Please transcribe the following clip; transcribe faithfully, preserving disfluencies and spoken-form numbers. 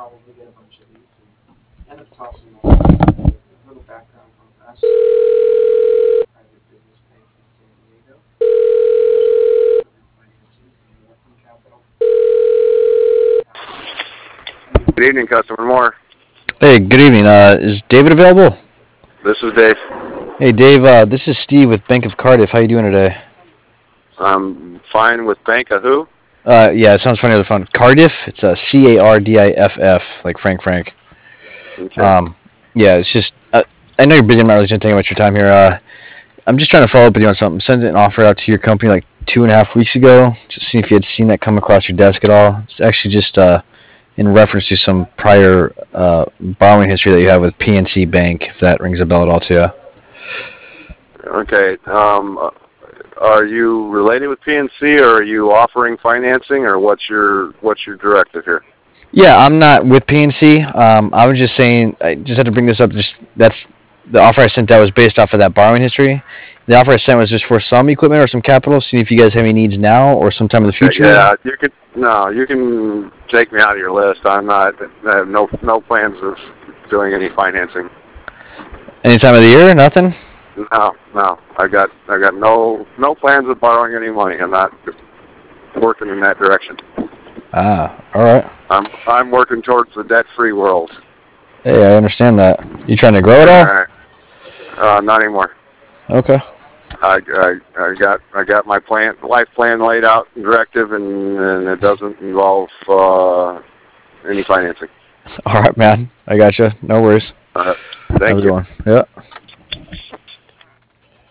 probably get a bunch of these and end up tossing them all. A little background on us. Private business bank in San Diego. Financing and working capital. Good evening, customer Moore. Hey, good evening. Uh, is David available? This is Dave. Hey, Dave. Uh, this is Steve with Bank of Cardiff. How you doing today? I'm fine with Bank of who? Uh, yeah, it sounds funny on the phone. Cardiff. It's uh, C A R D I F F, like Frank Frank. Okay. Um, yeah, it's just uh, I know you're busy. I'm not really going to take much of your time here. Uh, I'm just trying to follow up with you on something. Sent an offer out to your company like two and a half weeks ago. Just seeing if you had seen that come across your desk at all. It's actually just uh, in reference to some prior uh, borrowing history that you have with P N C Bank, if that rings a bell at all to you. Okay. Um, are you related with P N C, or are you offering financing, or what's your what's your directive here? Yeah, I'm not with P N C. Um, I was just saying, I just had to bring this up. Just that's the offer I sent out was based off of that borrowing history. The offer I sent was just for some equipment or some capital. Seeing if you guys have any needs now or sometime in the future. Yeah, you can. No, you can take me out of your list. I'm not. I have no no plans of doing any financing. Any time of the year? Nothing. No, no. I got I got no no plans of borrowing any money. I'm not working in that direction. Ah, all right. I'm I'm working towards the debt-free world. Hey, I understand that. You trying to grow it all? All right. Uh, not anymore. Okay. I, I, I got I got my plan life plan laid out and directive, and, and it doesn't involve uh, any financing. All right, man. I got you. No worries. Uh, thank Have a you. good one. Yeah.